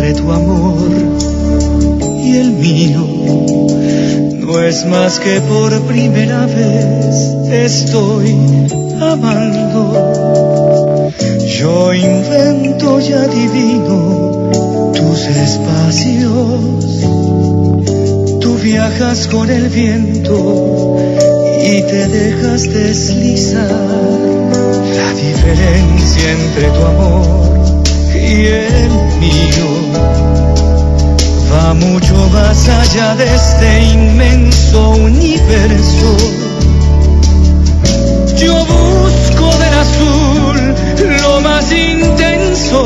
entre tu amor y el mío. No es más que por primera vez estoy amando. Yo invento y adivino tus espacios. Tú viajas con el viento y te dejas deslizar. La diferencia entre tu amor y el mío va mucho más allá de este inmenso universo. Yo busco del azul lo más intenso,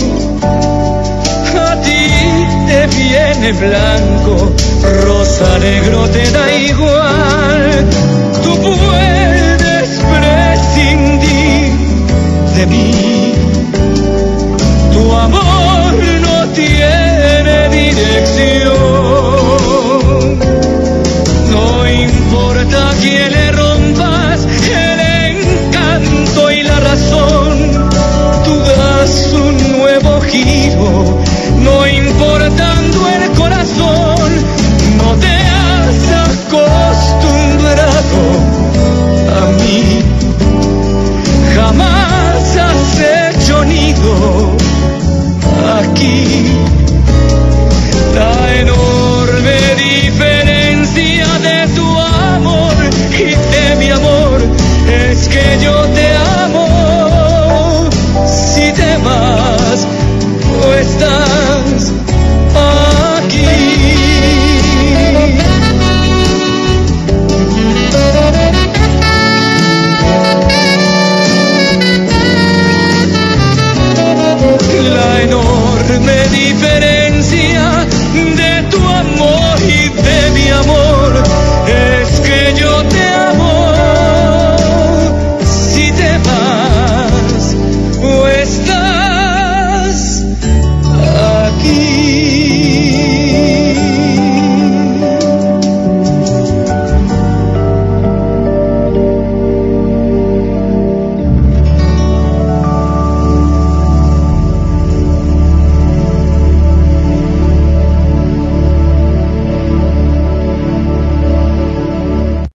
a ti te viene blanco, rosa, negro, te da igual. Tú puedes prescindir de mí, tu amor no tiene dirección. No importa a quién le rompas el encanto y la razón, tú das un nuevo giro, no importando el corazón. No te has acostumbrado a mí, jamás has hecho nido aquí. La enorme diferencia de tu amor y de mi amor es que yo te amo. Si te vas, no estás aquí. La enorme diferencia